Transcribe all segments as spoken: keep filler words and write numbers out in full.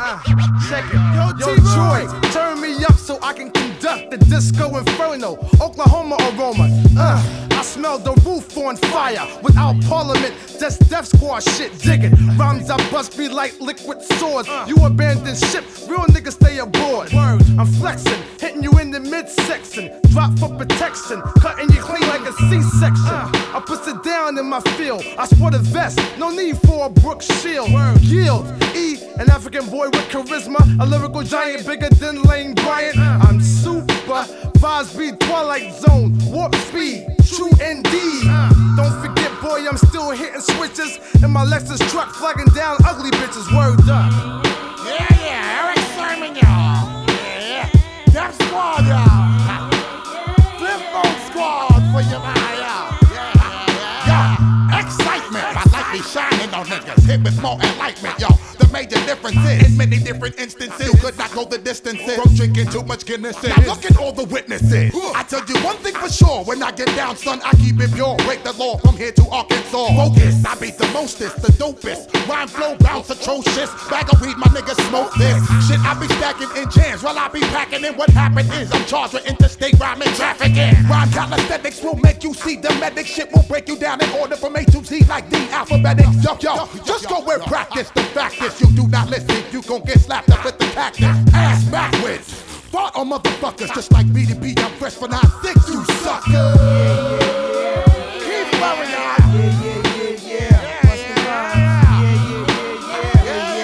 Uh, check it. Yo, Yo Troy, turn me up so I can conduct the disco inferno. Oklahoma aroma. Uh, I smell the roof on fire. Without parliament, just death squad shit digging. Rhymes I bust be like liquid swords. You abandon ship, real niggas stay aboard. I'm flexing, hitting you in the midsection. Drop for protection, cutting you clean like a C-section. I put it down in my field. I sport a vest, no need for a Brooks shield. Yield, E, an African boy with charisma, a lyrical giant bigger than Lane Bryant. I'm super, vibes be Twilight Zone, warp speed, true indeed. Don't forget, boy, I'm still hitting switches in my Lexus truck, flagging down ugly bitches. Word up. Yeah, yeah, Eric Sermon, y'all. Yeah, yeah. Death Squad, y'all. Flip Mode Squad for you, man, y'all. Yeah, yeah, yeah. Yo, excitement. I like me shining on niggas. Hit with more enlightenment, y'all. The major difference is, in many different instances, you could not go the distances from drinking too much Guinness. Now look at all the witnesses. I tell you one thing for sure, when I get down, son, I keep it pure. Break the law from here to Arkansas. Focus, I beat the mostest, the dopest. Rhyme flow bounce atrocious. Bag of weed, my niggas smoke this. Shit, I be stacking in jams while I be packing in. What happened is I'm charged with interstate rhyming trafficking. Rhyme calisthenics will make you see the medic. Shit will break you down in order from A to Z like the alphabetic. Yo, yo, just go and practice. The fact is you do not listen, you gon' get slapped up with the cactus. Ass backwards. Fought on motherfuckers just like B D B. I'm fresh for nine six, you sucker. Yeah, yeah, yeah. Keep flowing on. Yeah, yeah, yeah, yeah. What's the rhyme? Yeah, yeah,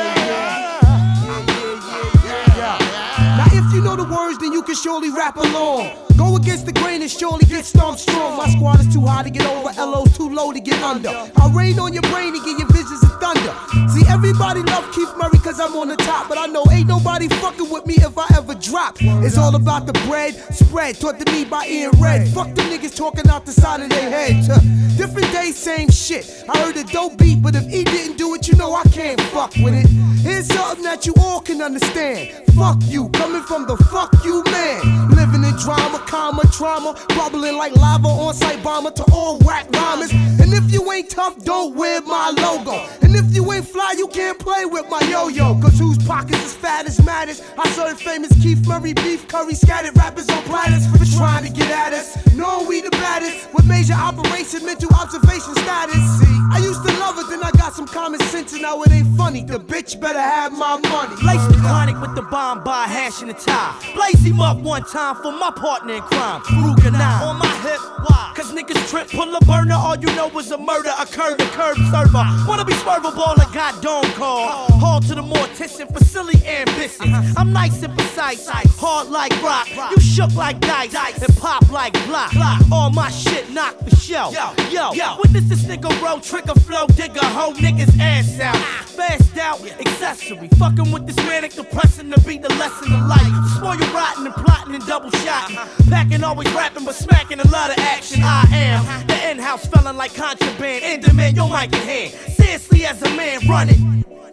yeah, yeah, yeah, yeah. Now if you know the words, then you can surely rap along. Go against the grain and surely get stomped strong. My squad is too high to get over, L O's too low to get under. I'll rain on your brain and give you visions of thunder. See, everybody love Keith Murray cause I'm on the top, but I know ain't nobody fucking with me if I ever drop. It's all about the bread spread, taught to me by Ian Red. Fuck them niggas talking out the side of their head. Uh, different day, same shit. I heard a dope beat, but if he didn't do it, you know I can't fuck with it. Here's something that you all can understand. Fuck you, coming from the fuck you man. Living in drama, karma, trauma, bubbling like lava, on-site bomber to all whack rhymers. And if you ain't tough, don't wear my logo. And if you ain't fly, you can't play with my yo-yo. Cause whose pockets is fat as matters? I serve famous Keith Murray beef curry, scattered rappers on platters for trying to get at us. Knowing we the baddest, with major operation, mental observation status. See, I used to love it, then I got some common sense, and now it ain't funny. The bitch better have my money. Lace the chronic with the bomb by hash and a tie. Blaze him up one time for my partner in crime. Ruger nine on my hip, why? Cause niggas trip, pull a burner, all you know is a murder occurred. The curb server, wanna be swervable, I got dome call. Haul to the mortician for silly ambitions. I'm nice and precise, hard like rock. You shook like dice, and pop like block. All my shit knock for show. Yo, yo, witness this nigga roll, trigger flow, digger, hoe niggas ass out. Fast out, accessory. Fucking with this manic depressing to be the lesson of life. Spoil you rotten and plotting and double shotting. Packing always rapping but smacking a lot of action. I am the in-house felon like contraband. In demand, your mic in hand. Seriously as a man, run it.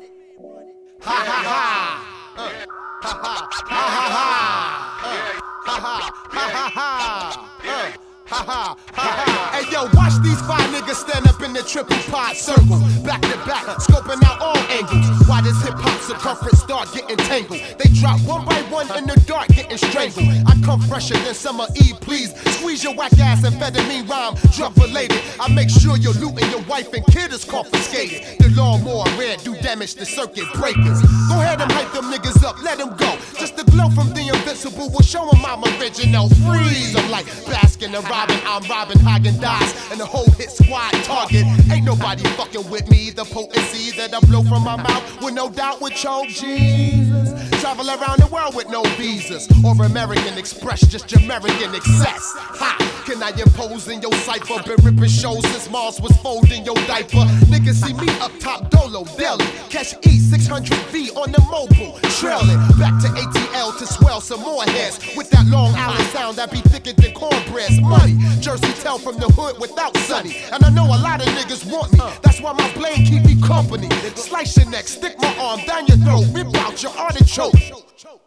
Ha ha ha. Uh. Ha ha ha ha ha. Uh. Ha ha ha ha ha. Uh. Ha ha, ha ha. Hey yo, watch these five niggas stand up in the triple pod circle. Back to back, scoping out all angles. Why does hip hop circumference start getting tangled? They drop one by one in the dark, getting strangled. I come fresher than summer eve, please. Squeeze your whack ass amphetamine rhyme, drug related. I make sure your loot and your wife and kid is confiscated. The lawnmower red do damage to circuit breakers. Go ahead and hype them niggas up, let them go. Just the glow from the invincible will show them I'm original. Freeze, I'm like basking and Robin, I'm Robin Hagen-Dazs and the whole hit squad target. Ain't nobody fucking with me. The potency that I blow from my mouth with no doubt would choke Jesus. Travel around the world with no visas or American Express, just American excess. Ha! Can I impose in your cipher? Been ripping shows since Mars was folding your diaper. Niggas see me up top Dolo, Delhi. Catch E six hundred V on the mobile. Trailing back to A T L to swell some more heads. With that Long Island sound that be thicker than cornbread's money. Jersey tell from the hood without Sonny. And I know a lot of niggas want me. That's why my blade keep me company. Slice your neck, stick my arm down your throat, rip out your artichoke.